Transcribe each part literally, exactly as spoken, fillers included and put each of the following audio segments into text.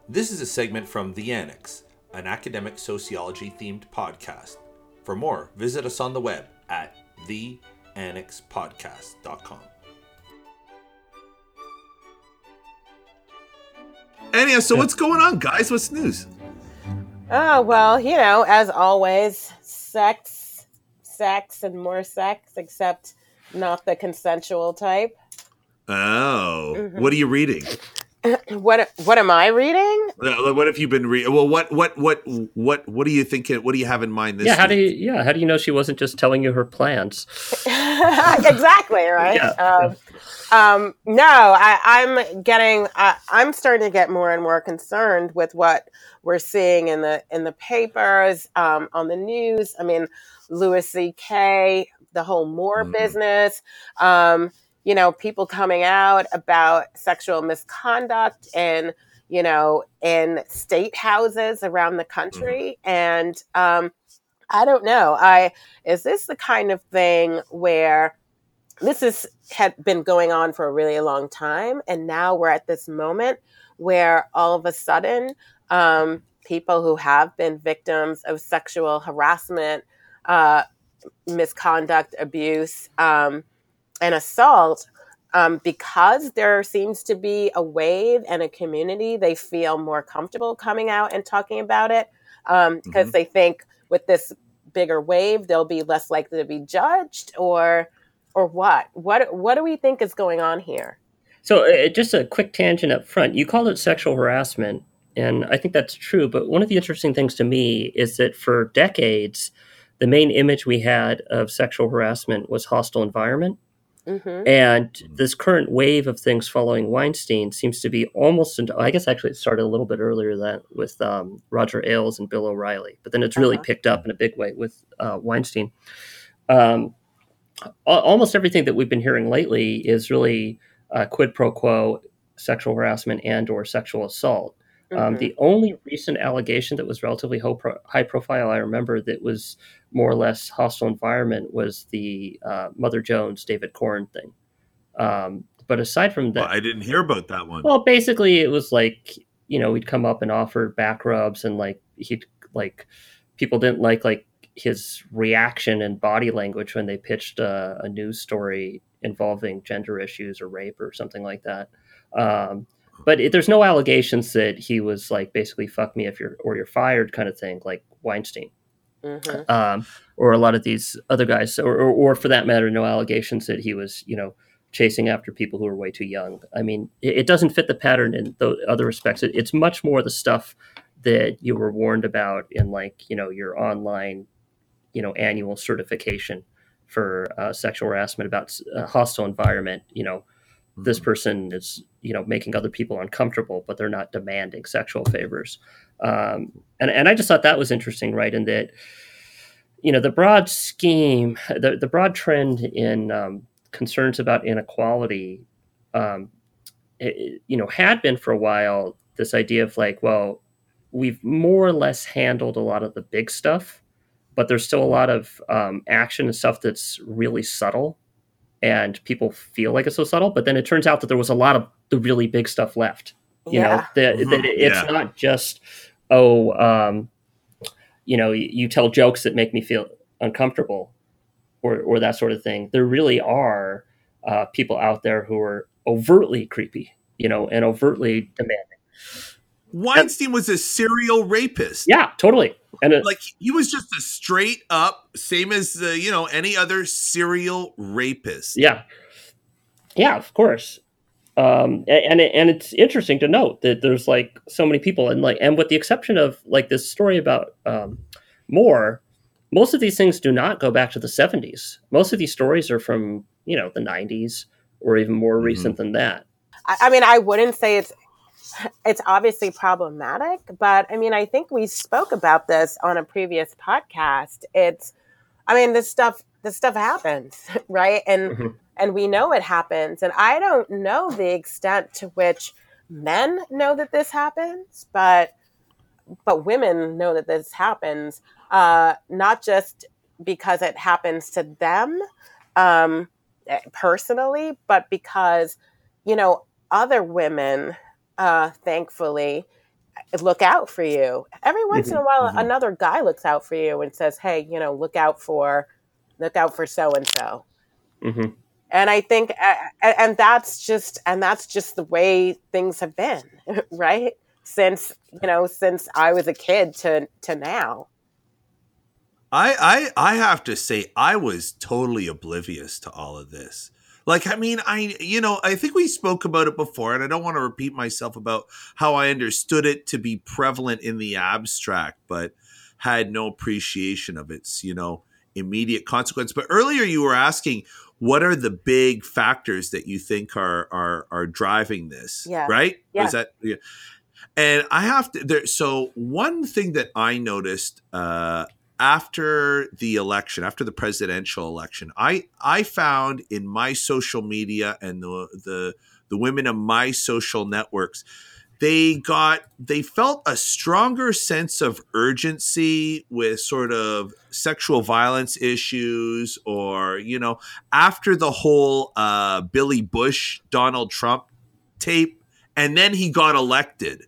This is a segment from The Annex, an academic sociology themed podcast. For more, visit us on the web at the annex podcast dot com. Anyhow, so what's going on, guys? What's news? Oh, well, you know, as always, sex, sex, and more sex, except not the consensual type. Oh, mm-hmm. What are you reading? What What am I reading? What have you been reading? Well, what what what what what do you think? What do you have in mind this? Yeah, how week? do you? Yeah, how do you know she wasn't just telling you her plans? Exactly right. Yeah. Um, um, no, I, I'm getting. I, I'm starting to get more and more concerned with what we're seeing in the in the papers, um, on the news. I mean, Louis C K, the whole Moore mm. business. Um, you know, people coming out about sexual misconduct in, you know, in state houses around the country. Mm. And um, I don't know. I is this the kind of thing where this is had been going on for a really long time, and now we're at this moment where all of a sudden um, people who have been victims of sexual harassment, uh, misconduct, abuse, um, and assault, um, because there seems to be a wave and a community, they feel more comfortable coming out and talking about it um, because mm-hmm. they think with this bigger wave, they'll be less likely to be judged, or or what? What what do we think is going on here? So uh, just a quick tangent up front. You called it sexual harassment, and I think that's true. But one of the interesting things to me is that for decades, the main image we had of sexual harassment was hostile environment. Mm-hmm. And this current wave of things following Weinstein seems to be almost, I guess actually it started a little bit earlier than with um, Roger Ailes and Bill O'Reilly, but then it's really uh-huh. picked up in a big way with uh, Weinstein. Um, almost everything that we've been hearing lately is really uh, quid pro quo sexual harassment and or sexual assault. Mm-hmm. Um, the only recent allegation that was relatively high profile, I remember, that was more or less hostile environment was the uh, Mother Jones, David Corn thing. Um, but aside from that, well, I didn't hear about that one. Well, basically it was like, you know, he'd come up and offer back rubs, and like he'd like people didn't like like his reaction and body language when they pitched a, a news story involving gender issues or rape or something like that. Um, But it, there's no allegations that he was like basically "fuck me if you're or you're fired" kind of thing, like Weinstein, mm-hmm. um, or a lot of these other guys, or, or, or for that matter, no allegations that he was, you know, chasing after people who are way too young. I mean, it, it doesn't fit the pattern in the other respects. It, it's much more the stuff that you were warned about in, like, you know, your online, you know, annual certification for uh, sexual harassment about a hostile environment, you know. This person is, you know, making other people uncomfortable, but they're not demanding sexual favors. Um, and, and I just thought that was interesting, right? In that, you know, the broad scheme, the, the broad trend in um, concerns about inequality, um, it, you know, had been for a while this idea of like, well, we've more or less handled a lot of the big stuff, but there's still a lot of um, action and stuff that's really subtle. And people feel like it's so subtle, but then it turns out that there was a lot of the really big stuff left. You yeah. know, that, that it's yeah. not just, oh, um, you know, you, you tell jokes that make me feel uncomfortable or, or that sort of thing. There really are uh, people out there who are overtly creepy, you know, and overtly demanding. Weinstein and, was a serial rapist. Yeah, totally. And it, like he was just a straight up, same as uh, you know, any other serial rapist. Yeah, yeah, of course. Um, and and, it, and it's interesting to note that there's like so many people, and like, and with the exception of like this story about um, Moore, most of these things do not go back to the seventies. Most of these stories are from, you know, the nineties or even more mm-hmm. recent than that. I, I mean, I wouldn't say it's. It's obviously problematic, but I mean, I think we spoke about this on a previous podcast. It's, I mean, this stuff, this stuff happens, right? And, mm-hmm. and we know it happens. And I don't know the extent to which men know that this happens, but, but women know that this happens, uh, not just because it happens to them, um, personally, but because, you know, other women, Uh, thankfully, look out for you. Every once in a while, Mhm. another guy looks out for you and says, "Hey, you know, look out for, look out for so and so." Mm-hmm. And I think, uh, and that's just, and that's just the way things have been, right? Since you know, since I was a kid to to now. I, I I have to say I was totally oblivious to all of this. Like, I mean, I you know, I think we spoke about it before, and I don't want to repeat myself about how I understood it to be prevalent in the abstract, but had no appreciation of its, you know, immediate consequence. But earlier you were asking, what are the big factors that you think are are are driving this? Yeah. Right? Yeah. Was that yeah. And I have to there so one thing that I noticed uh after the election, after the presidential election, I I found in my social media and the the the women of my social networks, they got they felt a stronger sense of urgency with sort of sexual violence issues, or you know, after the whole uh, Billy Bush Donald Trump tape, and then he got elected.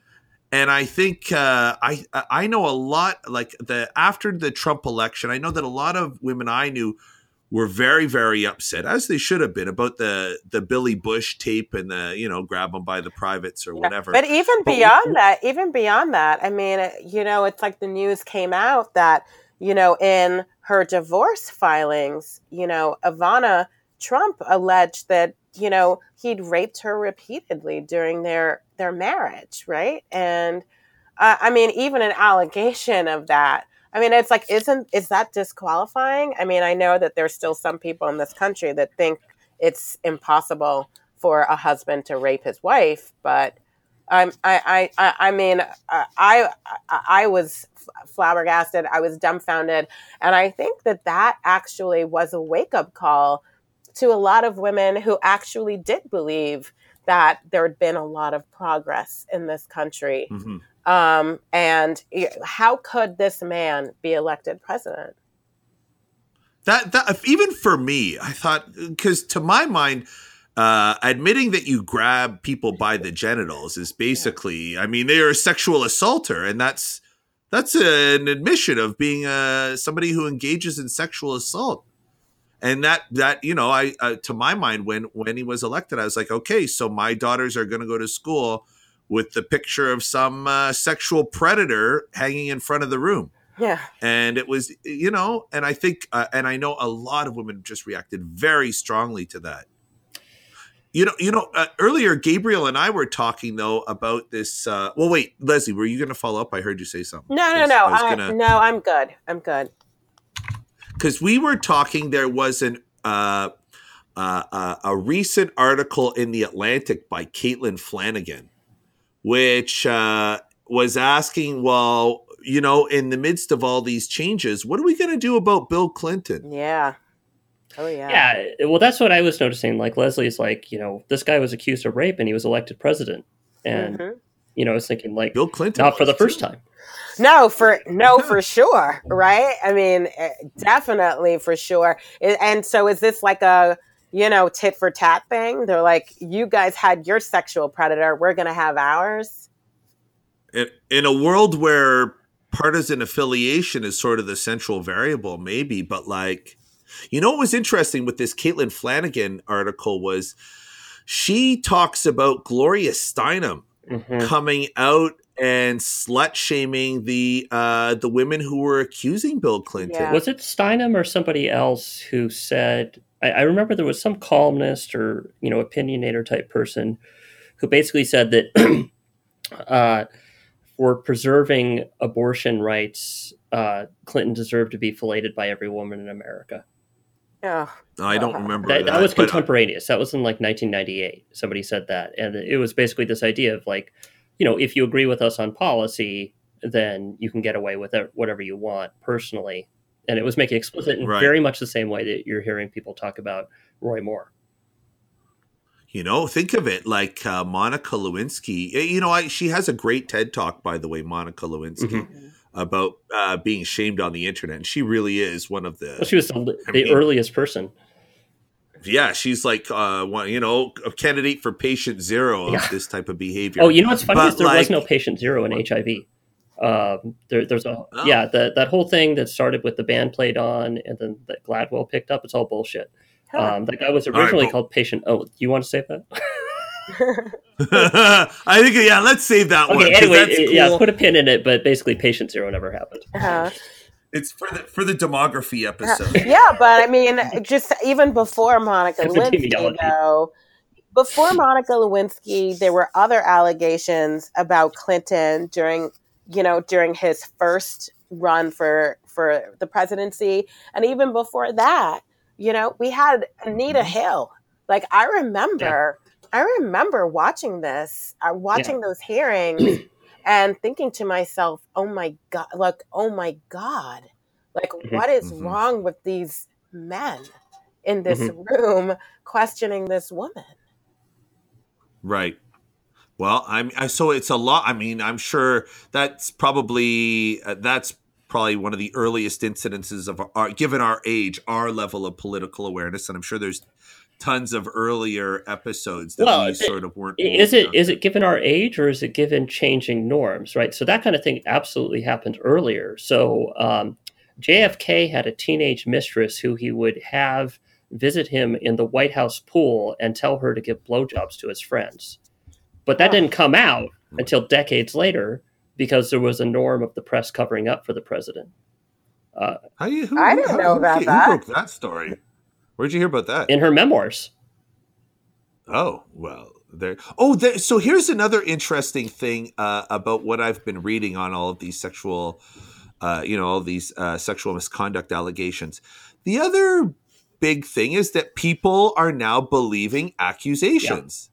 And I think uh, I I know a lot, like the after the Trump election, I know that a lot of women I knew were very, very upset, as they should have been, about the the Billy Bush tape and the, you know, grab them by the privates or Yeah. whatever. But even But beyond w- that, even beyond that, I mean, you know, it's like the news came out that, you know, in her divorce filings, you know, Ivana Trump alleged that, you know, he'd raped her repeatedly during their their marriage, right? And uh, I mean, even an allegation of that. I mean, it's like, isn't is that disqualifying? I mean, I know that there's still some people in this country that think it's impossible for a husband to rape his wife, but um, I, I, I, I mean, uh, I, I, I was flabbergasted. I was dumbfounded, and I think that that actually was a wake up call to a lot of women who actually did believe that there had been a lot of progress in this country. Mhm. Um, and how could this man be elected president? that that even for me, I thought, because to my mind, uh, admitting that you grab people by the genitals is basically, I mean, they are a sexual assaulter, and that's that's an admission of being uh, somebody who engages in sexual assault. And that that you know, I uh, to my mind, when when he was elected, I was like, okay, so my daughters are going to go to school with the picture of some uh, sexual predator hanging in front of the room. Yeah. And it was, you know, and I think, uh, and I know a lot of women just reacted very strongly to that. You know, you know. Uh, earlier, Gabriel and I were talking though about this. Uh, well, wait, Leslie, were you going to follow up? I heard you say something. No, no, 'Cause no. I was I, gonna, no, I'm good. I'm good. because we were talking. There was an uh, uh, uh, a recent article in the Atlantic by Caitlin Flanagan, which uh, was asking, well, you know, in the midst of all these changes, what are we going to do about Bill Clinton? Yeah. Oh yeah. Yeah, well, that's what I was noticing. Like, Leslie's like, you know, this guy was accused of rape and he was elected president. And, Mhm. you know, I was thinking, like, Bill Clinton, not for the was, first too. time. No, for no, for sure, right? I mean, eh, definitely for sure. I- And so, is this like a you know tit for tat thing? They're like, you guys had your sexual predator, we're gonna have ours. In, in a world where partisan affiliation is sort of the central variable, maybe, but like, you know, what was interesting with this Caitlin Flanagan article was she talks about Gloria Steinem Mhm. coming out and slut shaming the uh, the women who were accusing Bill Clinton. Yeah. Was it Steinem or somebody else who said, I, I remember there was some columnist or, you know, opinionator type person who basically said that uh, for preserving abortion rights, uh, Clinton deserved to be filleted by every woman in America. Oh, I don't remember That, that. that was but, uh, contemporaneous. That was in like nineteen ninety-eight. Somebody said that. And it was basically this idea of like, you know, if you agree with us on policy, then you can get away with it, whatever you want personally. And it was making explicit in Right. very much the same way that you're hearing people talk about Roy Moore. You know, think of it like uh, Monica Lewinsky. You know, I, she has a great TED Talk, by the way, Monica Lewinsky, Mhm. about uh, being shamed on the internet. And she really is one of the. Well, she was the, I the mean- earliest person. yeah, she's like, uh, one, you know, a candidate for patient zero of Yeah. this type of behavior. Oh, you know what's funny But, is there like- was no patient zero in H I V. Um, there, there's a Oh. yeah, the, that whole thing that started with the band played on, and then that Gladwell picked up. It's all bullshit. Huh. Um, that guy was right, originally but- called Patient. Oh, you want to say that? I think, yeah, let's save that one. Okay. 'cause Anyway, that's cool. yeah, put a pin in it. But basically, Patient Zero never happened. Uh-huh. It's for the for the demography episode. Yeah, but I mean, just even before Monica Lewinsky, Epidemiology. though, before Monica Lewinsky, there were other allegations about Clinton during, you know, during his first run for for the presidency, and even before that, you know, we had Anita Hill. Like I remember, I remember watching this, uh, watching those hearings, and thinking to myself, "Oh my god! Like, oh my god! Like, Mhm. what is Mhm. wrong with these men in this Mhm. room questioning this woman?" Right. Well, I'm I, so it's a lot. I mean, I'm sure that's probably uh, that's probably one of the earliest incidences of our, given our age, our level of political awareness, and I'm sure there's tons of earlier episodes that Well, we it- sort of weren't. Is old it enough is to- it given our age, or is it given changing norms? Right. So that kind of thing absolutely happened earlier. So um, J F K had a teenage mistress who he would have visit him in the White House pool and tell her to give blowjobs to his friends. But that Oh. didn't come out until decades later because there was a norm of the press covering up for the president. Uh, How you? Who, I didn't how- know who, about who that. broke that story? Where'd you hear about that? in her memoirs. Oh, well, there. Oh, there, so here's another interesting thing uh, about what I've been reading on all of these sexual, uh, you know, all these uh, sexual misconduct allegations. The other big thing is that people are now believing accusations.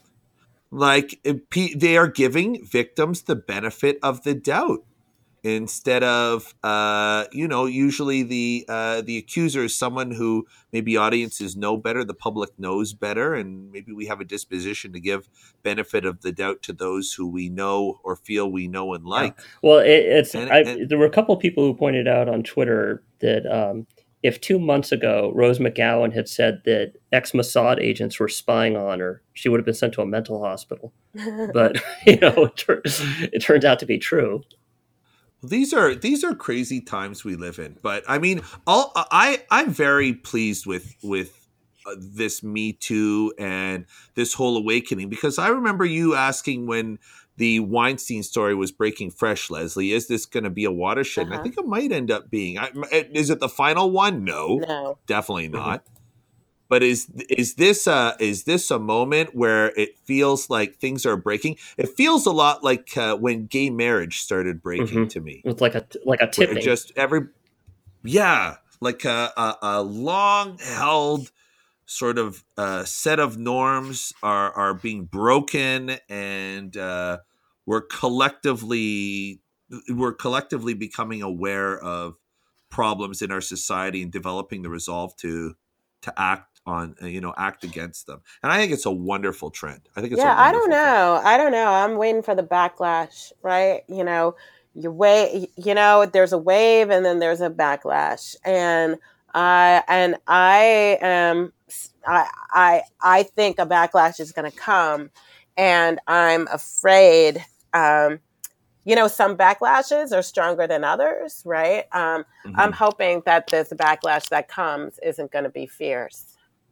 Like it- pe- they are giving victims the benefit of the doubt instead of, uh, you know, usually the uh, the accuser is someone who maybe audiences know better, the public knows better, and maybe we have a disposition to give benefit of the doubt to those who we know or feel we know and like. Well, it, it's And- I, and- there were a couple of people who pointed out on Twitter that um, if two months ago Rose McGowan had said that ex-Mossad agents were spying on her, she would have been sent to a mental hospital. But you know, it, tur- it turns out to be true. These are these are crazy times we live in, but I mean, all I I'm very pleased with with uh, this Me Too and this whole awakening, because I remember you asking when the Weinstein story was breaking fresh, Leslie, is this going to be a watershed? And I Uh-huh. think it might end up being. I, is it the final one? No, No. definitely not. But is is this a is this a moment where it feels like things are breaking? It feels a lot like uh, when gay marriage started breaking Mhm. to me. It's like a like a Where tipping. it just every yeah, like a a, a long held sort of uh, set of norms are are being broken, and uh, we're collectively we're collectively becoming aware of problems in our society and developing the resolve to to act on uh, you know act against them. And I think it's a wonderful trend. I think it's a Yeah, I don't wonderful trend. know. I don't know. I'm waiting for the backlash, right? You know, you wait. You know, there's a wave and then there's a backlash, and I and I am. I I I think a backlash is going to come, and I'm afraid. Um, you know, some backlashes are stronger than others, right? Um, Mhm. I'm hoping that this backlash that comes isn't going to be fierce.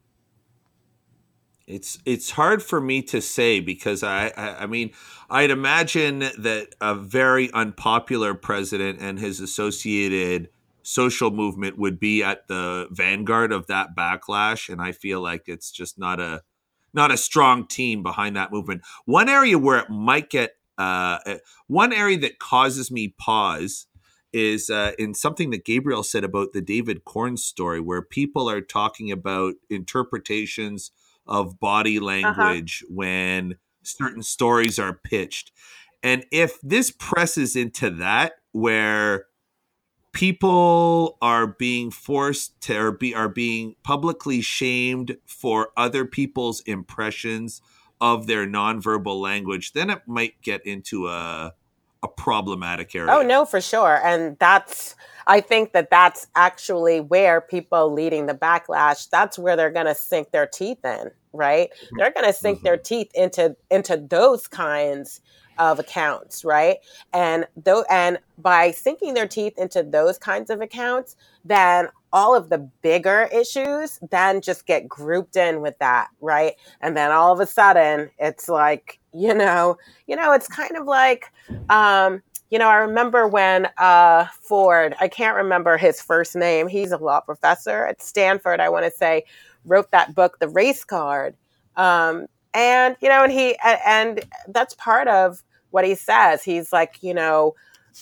It's it's hard for me to say because I, I I mean I'd imagine that a very unpopular president and his associated social movement would be at the vanguard of that backlash, and I feel like it's just not a not a strong team behind that movement. One area where it might get uh, one area that causes me pause is uh, in something that Gabriel said about the David Corn story, where people are talking about interpretations of body language when certain stories are pitched. And if this presses into that, where people are being forced to or be are being publicly shamed for other people's impressions of their nonverbal language, then it might get into a a problematic area. Oh, no, for sure. And that's, I think that that's actually where people leading the backlash, that's where they're going to sink their teeth in, right? Mm-hmm. They're going to sink mm-hmm. their teeth into, into those kinds of accounts, right? And though, and by sinking their teeth into those kinds of accounts, then all of the bigger issues then just get grouped in with that, right? And then all of a sudden, it's like, you know, you know, it's kind of like, um, you know, I remember when uh, Ford, I can't remember his first name. He's a law professor at Stanford, I want to say, wrote that book, The Race Card. Um, and, you know, and he, and that's part of what he says. He's like, you know,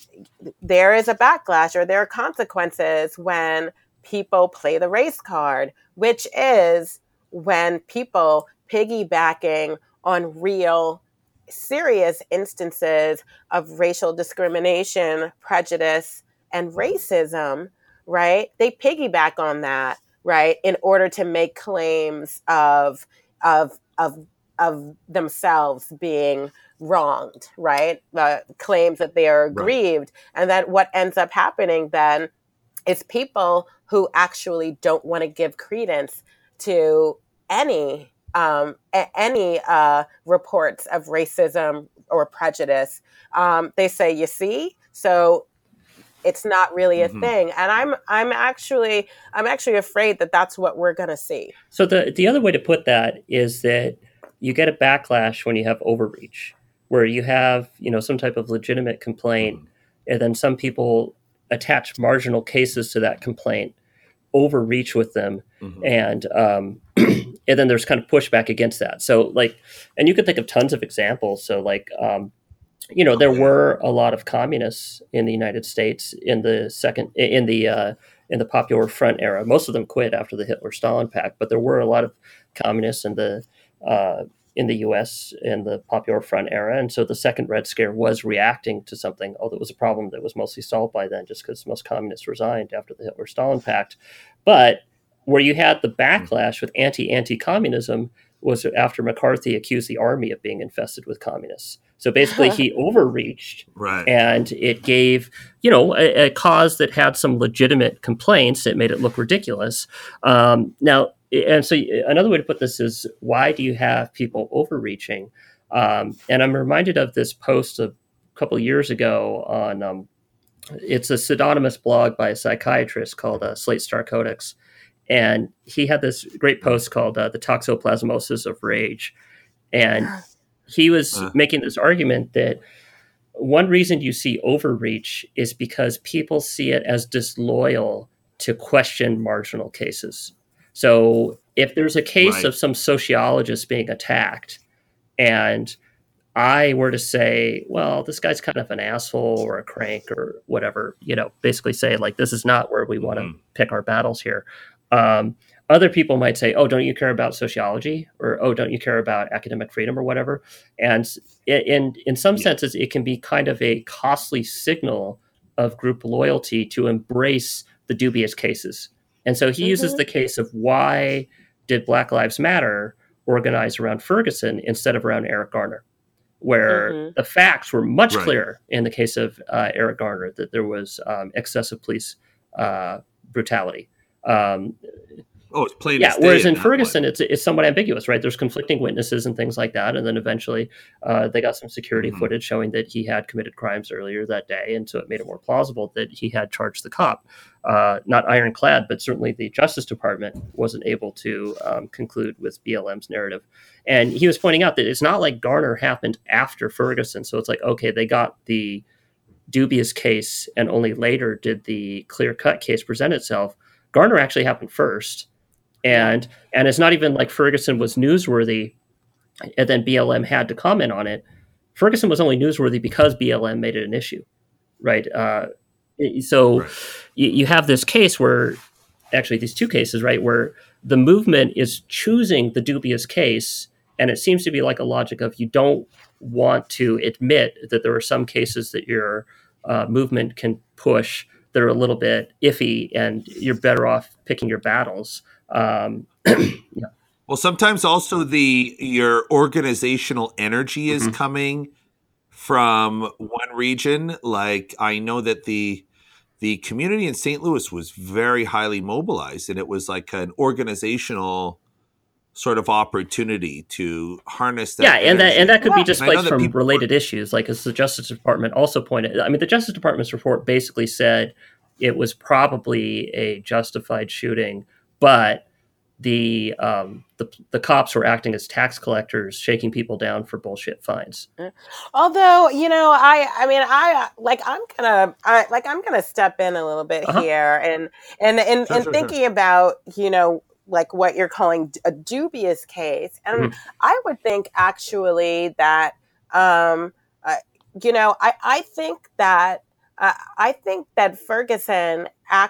there is a backlash or there are consequences when people play the race card, which is when people piggybacking on real serious instances of racial discrimination, prejudice, and racism, right? They piggyback on that, right, in order to make claims of of of of themselves being wronged, right? Uh, claims that they are aggrieved, right. And that what ends up happening then is people who actually don't want to give credence to any um, a- any uh, reports of racism or prejudice. Um, they say, you see, so it's not really a mm-hmm. thing. And I'm I'm actually I'm actually afraid that that's what we're going to see. So the the other way to put that is that you get a backlash when you have overreach, where you have, you know, some type of legitimate complaint, mm-hmm. and then some people attach marginal cases to that complaint, overreach with them, mm-hmm. and um, and then there's kind of pushback against that. So like, and you could think of tons of examples. So like, um, you know, there were a lot of communists in the United States in the second in the uh, in the Popular Front era. Most of them quit after the Hitler-Stalin Pact, but there were a lot of communists in the uh, in the U S in the Popular Front era. And so the second Red Scare was reacting to something, although it was a problem that was mostly solved by then just because most communists resigned after the Hitler-Stalin Pact. But where you had the backlash with anti-anti-communism was after McCarthy accused the army of being infested with communists. So basically he overreached, right. and it gave, you know, a, a cause that had some legitimate complaints. It made it look ridiculous. Um, now, and so another way to put this is, why do you have people overreaching? Um, and I'm reminded of this post a couple of years ago on, um, it's a pseudonymous blog by a psychiatrist called uh, Slate Star Codex. And he had this great post called uh, The Toxoplasmosis of Rage. And he was uh. making this argument that one reason you see overreach is because people see it as disloyal to question marginal cases. So if there's a case right. of some sociologist being attacked, and I were to say, well, this guy's kind of an asshole or a crank or whatever, you know, basically say, like, this is not where we mm-hmm. want to pick our battles here. Um, other people might say, oh, don't you care about sociology? Or, oh, don't you care about academic freedom or whatever? And in, in some yeah. senses, it can be kind of a costly signal of group loyalty to embrace the dubious cases. And so he mm-hmm. uses the case of, why did Black Lives Matter organize around Ferguson instead of around Eric Garner, where mm-hmm. the facts were much right. clearer in the case of uh, Eric Garner, that there was um, excessive police uh, brutality. Um, oh, it's plain yeah. as day Whereas in in Ferguson, it's it's somewhat ambiguous, right? There's conflicting witnesses and things like that, and then eventually uh, they got some security mm-hmm. footage showing that he had committed crimes earlier that day, and so it made it more plausible that he had charged the cop. Uh, not ironclad, but certainly the Justice Department wasn't able to um, conclude with B L M's narrative. And he was pointing out that it's not like Garner happened after Ferguson, so it's like, okay, they got the dubious case, and only later did the clear-cut case present itself. Garner actually happened first, and and it's not even like Ferguson was newsworthy, and then B L M had to comment on it. Ferguson was only newsworthy because B L M made it an issue, right? Uh, so right. You, you have this case where, actually these two cases, right, where the movement is choosing the dubious case, and it seems to be like a logic of, you don't want to admit that there are some cases that your uh, movement can push that are a little bit iffy, and you're better off picking your battles. Um, yeah. Well, sometimes also the your organizational energy is mm-hmm. coming from one region. Like I know that the the community in Saint Louis was very highly mobilized, and it was like an organizational sort of opportunity to harness that Yeah, and that energy. and that could be Yeah. And I know displaced that from people related issues, like as the Justice Department also pointed. I mean, the Justice Department's report basically said it was probably a justified shooting, but the um, the the cops were acting as tax collectors, shaking people down for bullshit fines. Although, you know, I I mean, I like I'm gonna I like I'm gonna step in a little bit Uh-huh. here and and and, Sure, and sure, sure. thinking about, you know, like what you're calling a dubious case. And Mhm. I would think actually that um uh, you know, I I think that uh, I think that Ferguson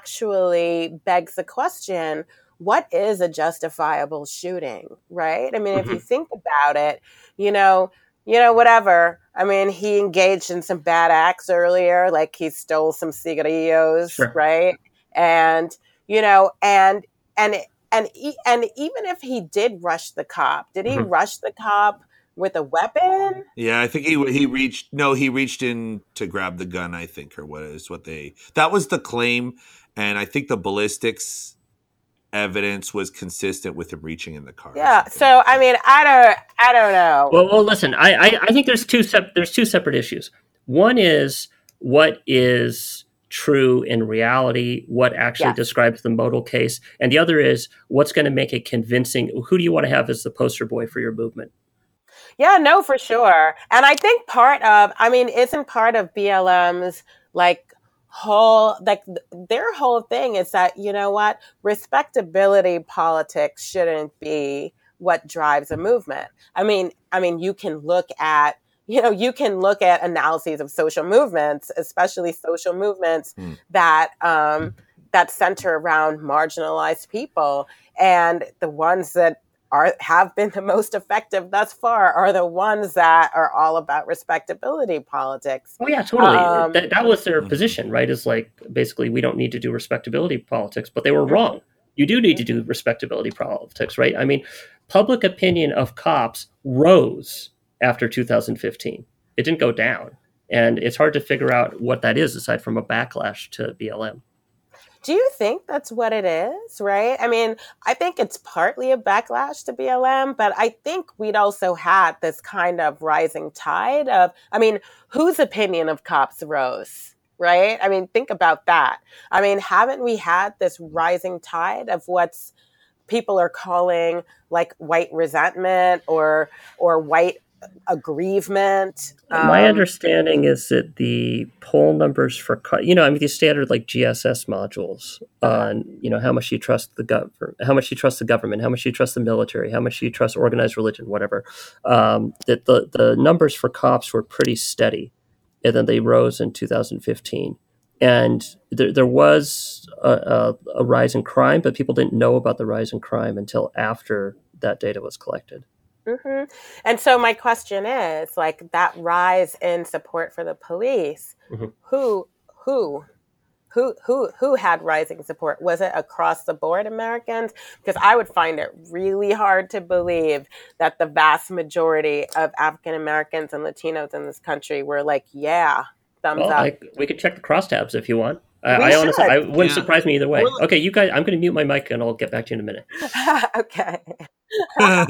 actually begs the question, what is a justifiable shooting, right? I mean, if you Mhm. think about it, you know, you know, whatever. I mean, he engaged in some bad acts earlier, like he stole some cigarillos, Sure. right? And you know, and and and e- and even if he did rush the cop, did he Mhm. rush the cop with a weapon? Yeah, I think he he reached no, he reached in to grab the gun, I think, or what is what they that was the claim, and I think the ballistics evidence was consistent with him reaching in the car. or Yeah. something So like I that. mean, I don't, I don't know. Well, well, listen. I, I, I think there's two sep- there's two separate issues. One is what is true in reality, what actually Yes. describes the modal case, and the other is what's going to make it convincing. Who do you want to have as the poster boy for your movement? Yeah, no, for sure. And I think part of, I mean, isn't part of B L M's like whole, like th- their whole thing is that, you know what, respectability politics shouldn't be what drives a movement. I mean, I mean, you can look at, you know, you can look at analyses of social movements, especially social movements Hmm. that, um, that center around marginalized people, and the ones that are have been the most effective thus far are the ones that are all about respectability politics. Oh yeah, totally. Um, That that was their Mhm. position, right? Is like basically we don't need to do respectability politics, but they were mhm, wrong. You do need to mhm. do respectability politics, right? I mean, public opinion of cops rose after two thousand fifteen. It didn't go down, and it's hard to figure out what that is aside from a backlash to B L M. Do you think that's what it is, right? I mean, I think it's partly a backlash to B L M, but I think we'd also had this kind of rising tide of, I mean, whose opinion of cops rose, right? I mean, think about that. I mean, haven't we had this rising tide of what's people are calling like white resentment or or white aggrievement? My Um, understanding is that the poll numbers for, co- you know, I mean, these standard like G S S modules uh-huh. on, you know, how much you trust the government, how much you trust the government, how much you trust the military, how much you trust organized religion, whatever. Um, that the the numbers for cops were pretty steady, and then they rose in two thousand fifteen. And there, there was a, a, a rise in crime, but people didn't know about the rise in crime until after that data was collected. hmm And so my question is, like that rise in support for the police, Mhm. who who who who who had rising support? Was it across the board Americans? Because I would find it really hard to believe that the vast majority of African Americans and Latinos in this country were like, yeah, thumbs Well, up. I, we could check the crosstabs if you want. I, We I honestly, should. I wouldn't Yeah. surprise me either way. Well- Okay, you guys, I'm going to mute my mic and I'll get back to you in a minute. Okay. Good.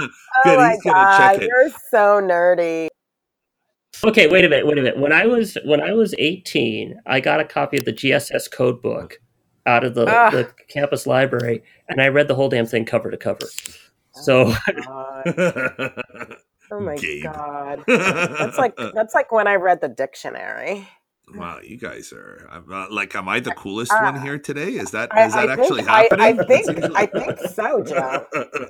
Oh my He's gonna God, check it. you're so nerdy. Okay, wait a minute, wait a minute. When I was when I was eighteen, I got a copy of the G S S code book out of the, Ugh. the campus library, and I read the whole damn thing cover to cover. So God. Oh my Gabe. God. That's like that's like when I read the dictionary. Wow, you guys are I'm, uh, like, am I the coolest Uh, one here today? Is that I, is that I actually think I, I happening? think I think so, Joe.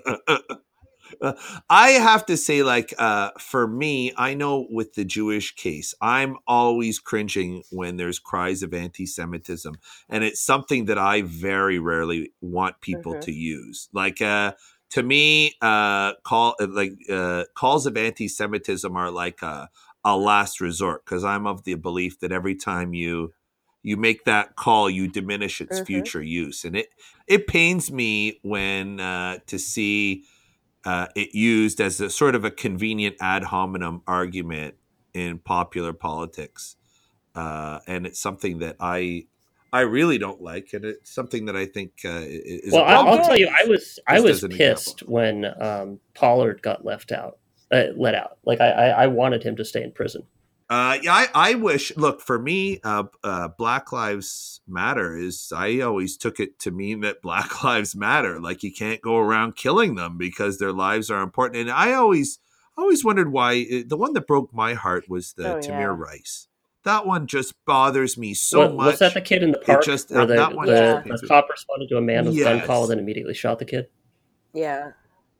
Uh, I have to say, like, uh, for me, I know with the Jewish case, I'm always cringing when there's cries of anti-Semitism, and it's something that I very rarely want people Mhm. to use. Like, uh, to me, uh, call like uh, calls of anti-Semitism are like a, a last resort, because I'm of the belief that every time you you make that call, you diminish its Mhm. future use, and it it pains me when uh, to see uh, it used as a sort of a convenient ad hominem argument in popular politics, uh, and it's something that I I really don't like, and it's something that I think uh, is. Well, a I, problem. I'll tell you, I was I Just was as an pissed example. when um, Pollard got left out, uh, let out. Like I, I, I wanted him to stay in prison. Uh, yeah, I, I wish. Look, for me, uh, uh, Black Lives Matter is. I always took it to mean that Black Lives Matter. Like you can't go around killing them because their lives are important. And I always, always wondered why. The one that broke my heart was the Oh, Tamir yeah. Rice. That one just bothers me so What, much. was that the kid in the It park just where that, the, that one the, just Yeah. the cop responded to a man with a gun call Yes. and then immediately shot the kid? Yeah.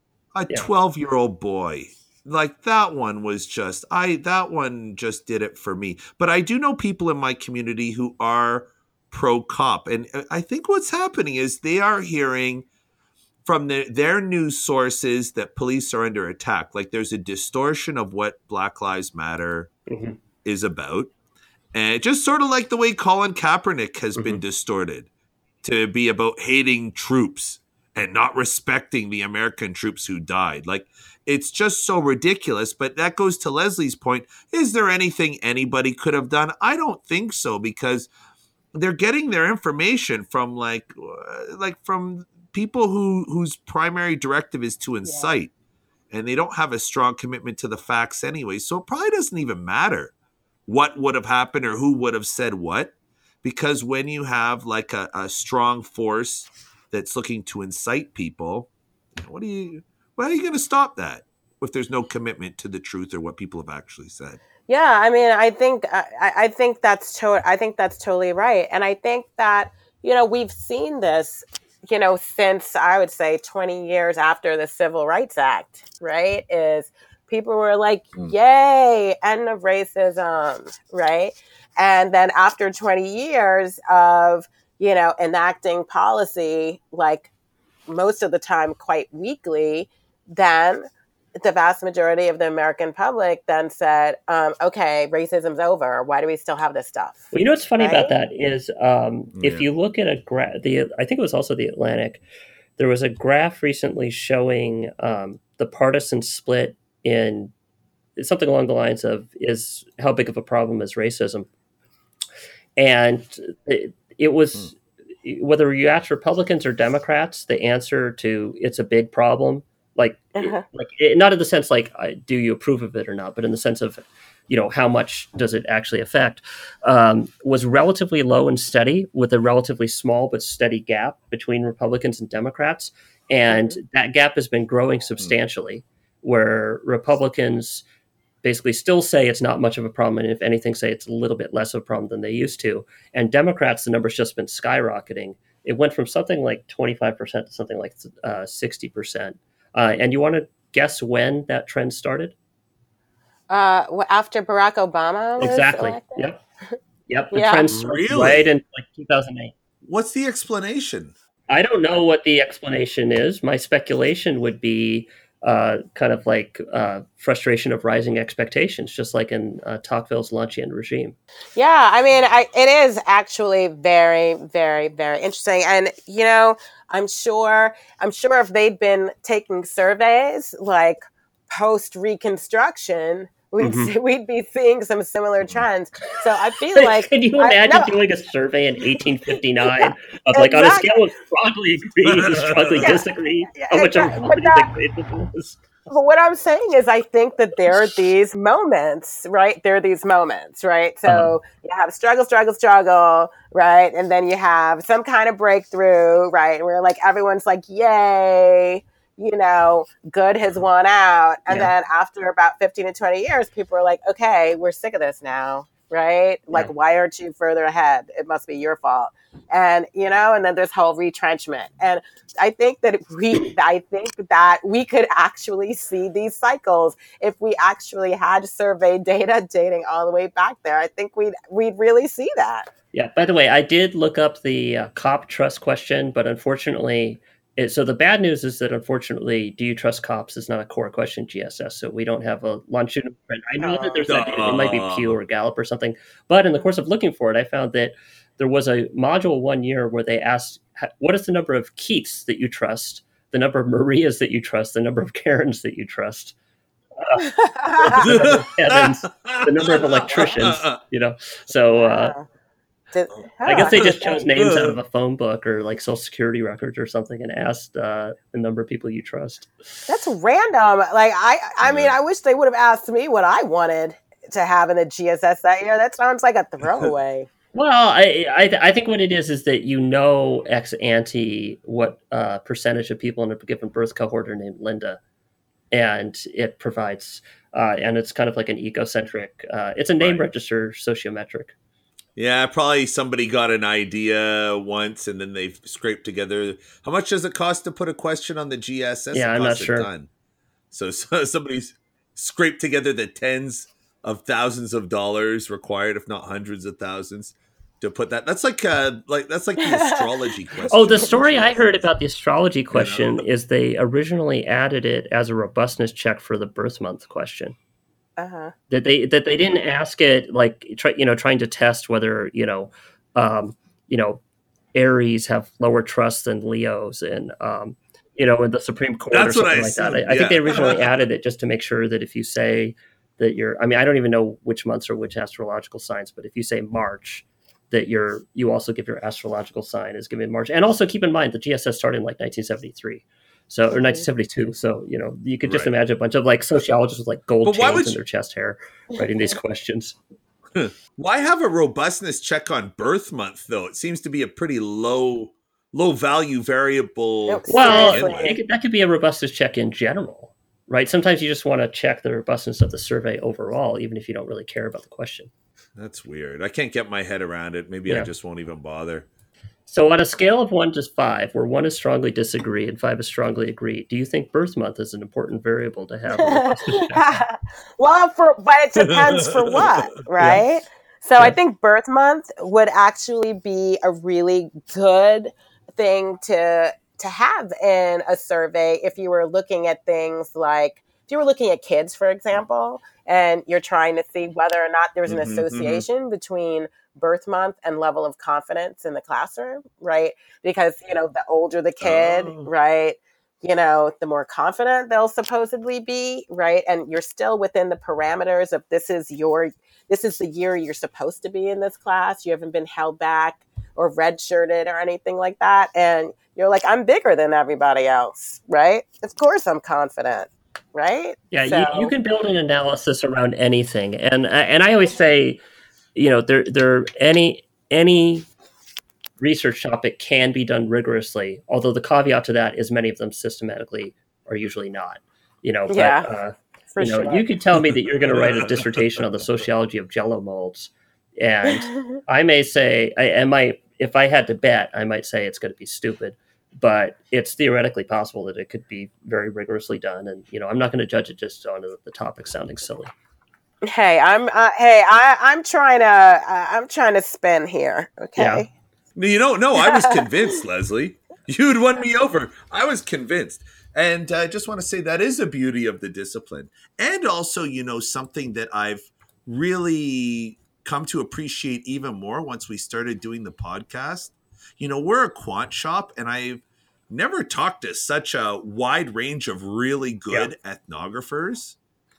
a Yeah. twelve year old boy. Like that one was just I that one just did it for me. But I do know people in my community who are pro cop, and I think what's happening is they are hearing from the, their news sources that police are under attack. Like there's a distortion of what Black Lives Matter Mm-hmm. is about, and just sort of like the way Colin Kaepernick has Mm-hmm. been distorted to be about hating troops and not respecting the American troops who died. Like, it's just so ridiculous. But that goes to Leslie's point. Is there anything anybody could have done? I don't think so, because they're getting their information from like, uh, like from people who whose primary directive is to incite, yeah. and they don't have a strong commitment to the facts anyway. So it probably doesn't even matter what would have happened or who would have said what, because when you have like a, a strong force that's looking to incite people, what do you, well, how are you going to stop that if there's no commitment to the truth or what people have actually said? Yeah, I mean, I think I, I think that's to, I think that's totally right, and I think that, you know, we've seen this, you know, since I would say twenty years after the Civil Rights Act, right? Is people were like, "Yay, end of racism," right? And then after twenty years of, you know, enacting policy, like most of the time quite weakly, then the vast majority of the American public then said, um, okay, racism's over. Why do we still have this stuff? Well, you know what's funny right? about that is um, Yeah. if you look at a graph, the I think it was also the Atlantic, there was a graph recently showing um, the partisan split in something along the lines of is how big of a problem is racism, and it, it was hmm. whether you ask Republicans or Democrats, the answer to it's a big problem. Like, uh-huh. like it, not in the sense like, uh, do you approve of it or not, but in the sense of, you know, how much does it actually affect, um, was relatively low and steady with a relatively small but steady gap between Republicans and Democrats. And mm-hmm. that gap has been growing substantially, mm-hmm. where Republicans basically still say it's not much of a problem, and if anything, say it's a little bit less of a problem than they used to. And Democrats, the number's just been skyrocketing. It went from something like twenty-five percent to something like uh, sixty percent. Uh, and you want to guess when that trend started? Uh, after Barack Obama was exactly. elected? Yep. Yep. The yeah. trend started really? right in like two thousand eight. What's the explanation? I don't know what the explanation is. My speculation would be uh, kind of like uh, frustration of rising expectations, just like in uh, Tocqueville's Luncheon regime. Yeah, I mean, I, it is actually very, very, very interesting. And, you know, I'm sure, I'm sure if they'd been taking surveys like post-Reconstruction, we'd, mm-hmm. see, we'd be seeing some similar trends. So I feel like... Can you imagine I, no, doing a survey in eighteen fifty-nine yeah, of like exactly. on a scale of strongly agree to strongly yeah, disagree, yeah, how much exactly. of that was? But what I'm saying is I think that there are these moments, right? There are these moments, right? So uh-huh. you have struggle, struggle, struggle, right? And then you have some kind of breakthrough, right? Where like everyone's like, yay, you know, good has won out. And yeah. then after about fifteen to twenty years, people are like, okay, we're sick of this now, right? Like, yeah. why aren't you further ahead? It must be your fault. And, you know, and then there's whole retrenchment. And I think that we, I think that we could actually see these cycles if we actually had survey data dating all the way back there. I think we'd, we'd really see that. Yeah. By the way, I did look up the uh, cop trust question, but unfortunately, it, so the bad news is that unfortunately, do you trust cops is not a core question in G S S. So we don't have a longitudinal trend. I know oh, that there's that data. It might be Pew or Gallup or something. But in the course of looking for it, I found that there was a module one year where they asked, what is the number of Keiths that you trust, the number of Marias that you trust, the number of Karens that you trust? Uh, the number of Evans, the number of electricians, you know. So uh, Yeah. Did- I guess they huh. just chose names out of a phone book or like social security records or something and asked uh, the number of people you trust. That's random. Like I, I mean, Yeah. I wish they would have asked me what I wanted to have in the G S S that year. That sounds like a throwaway. Well, I I, I think what it is is that you know ex ante what uh, percentage of people in a given birth cohort are named Linda, and it provides uh, and it's kind of like an ecocentric. Uh, it's a name Right. register sociometric. Yeah, probably somebody got an idea once and then they've scraped together. How much does it cost to put a question on the G S S? Yeah, it I'm not costs sure. a ton. So, so somebody's scraped together the tens of thousands of dollars required, if not hundreds of thousands, to put that. That's like uh, like that's like the astrology question. Oh, the on story I G S S. heard about the astrology question know? is they originally added it as a robustness check for the birth month question. Uh-huh. That they that they didn't ask it like try, you know trying to test whether you know um, you know Aries have lower trust than Leos and um, you know in the Supreme Court That's or what something I like that. assumed, I, I think they yeah. originally added it just to make sure that if you say that you're I mean I don't even know which months or which astrological signs, but if you say March, that you're you also give your astrological sign as given March. And also keep in mind the G S S started in like nineteen seventy-three. So or nineteen seventy-two. So, you know, you could just Right. imagine a bunch of like sociologists with like gold But why chains would in you- their chest hair writing these questions. Why have a robustness check on birth month though? It seems to be a pretty low low value variable. Yep. Well, Seriously. it could, that could be a robustness check in general, right? Sometimes you just want to check the robustness of the survey overall, even if you don't really care about the question. That's weird. I can't get my head around it. Maybe I Yeah. just won't even bother. So on a scale of one to five, where one is strongly disagree and five is strongly agree, do you think birth month is an important variable to have? a robustness check? Well, for but it depends for what, right? So I Yeah. think birth month would actually be a really good thing to to have in a survey if you were looking at things like if you were looking at kids, for example, and you're trying to see whether or not there's an Mhm, mhm. association between birth month and level of confidence in the classroom, right? Because, you know, the older the kid, Oh. right, you know, the more confident they'll supposedly be, right? And you're still within the parameters of this is your, this is the year you're supposed to be in this class. You haven't been held back or redshirted or anything like that. And you're like, I'm bigger than everybody else, right? Of course I'm confident, right? Yeah, So- you, you can build an analysis around anything, and and I always say, you know, there there any any research topic can be done rigorously. Although the caveat to that is many of them systematically are usually not. You know, but, Yeah, uh, for you know, sure. you could tell me that you're going to write a dissertation on the sociology of Jello molds, and I may say, I, I might, if I had to bet, I might say it's going to be stupid, but it's theoretically possible that it could be very rigorously done. And, you know, I'm not going to judge it just on the, the topic sounding silly. Hey, I'm uh, hey, I, I'm trying to uh, I'm trying to spin here. Okay. Yeah. No, you don't know. I was convinced, Leslie. You'd won me over. I was convinced. And I just want to say that is a beauty of the discipline. And also, you know, something that I've really come to appreciate even more once we started doing the podcast. You know, we're a quant shop, and I've never talked to such a wide range of really good ethnographers.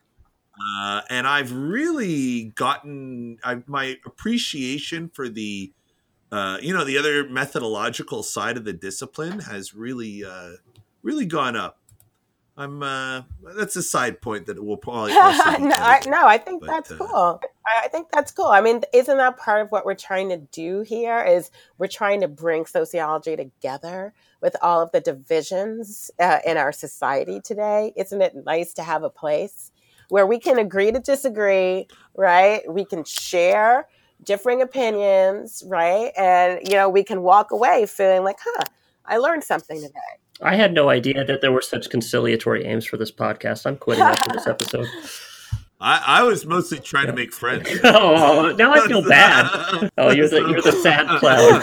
Uh, and I've really gotten I, my appreciation for the Uh, you know, the other methodological side of the discipline has really, uh, really gone up. I'm. Uh, that's a side point that will probably. Also be no, I, edited. no, I think but, that's uh, cool. I, I think that's cool. I mean, isn't that part of what we're trying to do here? Is we're trying to bring sociology together with all of the divisions uh, in our society today. Isn't it nice to have a place where we can agree to disagree, right? We can share differing opinions, right? And, you know, we can walk away feeling like, huh, I learned something today. I had no idea that there were such conciliatory aims for this podcast. I'm quitting after this episode. I, I was mostly trying to make friends. Oh, now I feel bad. Oh, you're the you're the sad cloud.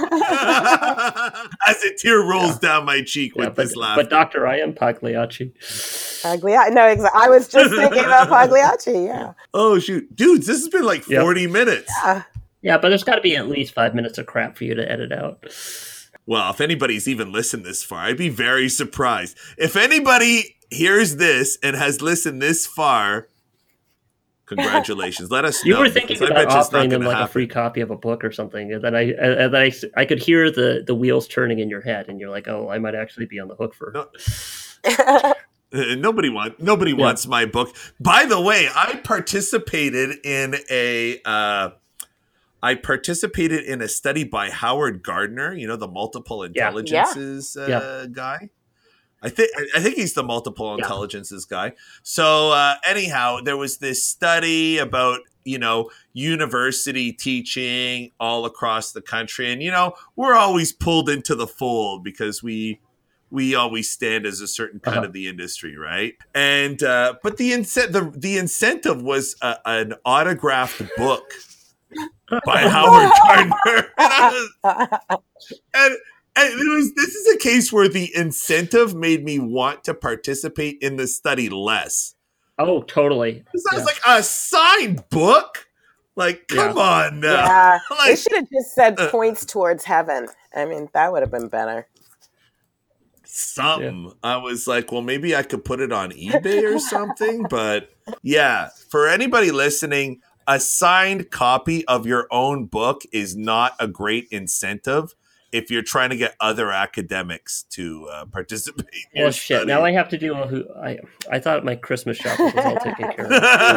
As a tear rolls down my cheek Yeah, with but, this laugh. but Doctor, I am Pagliacci. Pagliacci. No, exa- I was just thinking about Pagliacci, yeah. Oh shoot, dudes, this has been like Yep. forty minutes. Yeah. Yeah, but there's got to be at least five minutes of crap for you to edit out. Well, if anybody's even listened this far, I'd be very surprised. If anybody hears this and has listened this far, Congratulations. Let us You know. were thinking because I about bet you it's not offering them gonna like a happen. free copy of a book or something, and then I and then I, I could hear the, the wheels turning in your head, and you're like, oh, I might actually be on the hook for. No. Uh, Nobody want nobody Yeah. wants my book. By the way, I participated in a uh, I participated in a study by Howard Gardner. You know, the multiple intelligences Uh, Yeah. guy. I think I think he's the multiple Yeah. intelligences guy. So uh, anyhow, there was this study about you know university teaching all across the country, and you know we're always pulled into the fold because we we always stand as a certain cut Uh-huh. of the industry, right? And uh, but the incent the the incentive was a, an autographed book by Howard Gardner, and, I was, and and it was this is a case where the incentive made me want to participate in the study less. Oh, totally. Because I was Yeah. like, a signed book? Like, come on now. Yeah, they Like, should have just said uh, points towards heaven. I mean, that would have been better. something. I was like, well, maybe I could put it on eBay or something. But yeah, for anybody listening, a signed copy of your own book is not a great incentive if you're trying to get other academics to uh, participate in your Well, shit. study. Now I have to do a who. I I thought my Christmas shopping was all taken care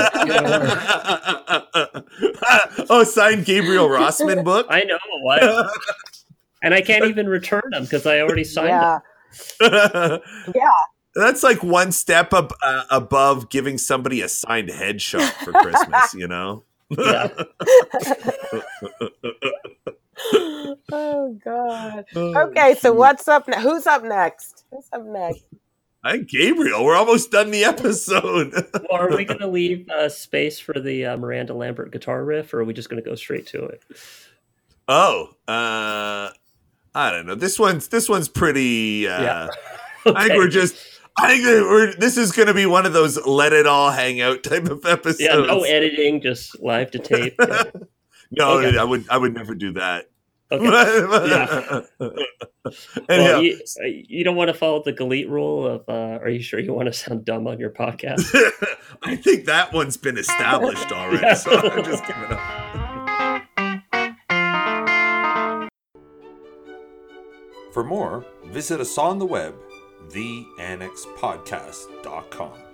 of. Oh, signed Gabriel Rossman book? I know what, and I can't even return them because I already signed Yeah, them. yeah. That's like one step ab- uh, above giving somebody a signed headshot for Christmas, you know? Yeah. Oh God. Okay, so what's up? Ne- who's up next? Who's up next? Hi, Gabriel. We're almost done the episode. Well, are we going to leave uh, space for the uh, Miranda Lambert guitar riff, or are we just going to go straight to it? Oh, uh, I don't know. This one's this one's pretty. Uh, Yeah. I think we're just. I think that we're. This is going to be one of those let it all hang out type of episodes. Yeah, no editing, just live to tape. Yeah. No, Okay. I would. I would never do that. Okay. Yeah. Anyhow, Well, you, you don't want to follow the Galit rule of, uh, are you sure you want to sound dumb on your podcast? I think that one's been established already, Yeah. so I'm just giving up. For more, visit us on the web, the annex podcast dot com.